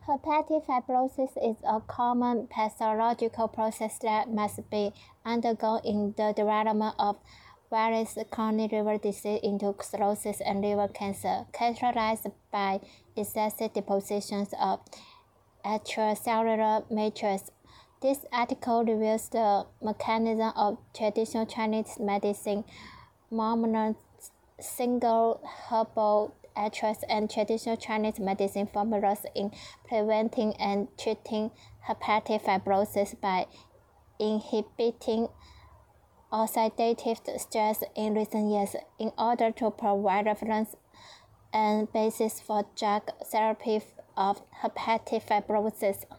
Hepatic fibrosis is a common pathological process that must be undergone in the development of various chronic liver disease into cirrhosis and liver cancer, characterized by excessive depositions of extracellular matrix. This article reveals the mechanism of traditional Chinese medicine, monomer single herbal extracts, and traditional Chinese medicine formulas in preventing and treating hepatic fibrosis by inhibiting oxidative stress in recent years in order to provide reference and basis for drug therapy of hepatic fibrosis.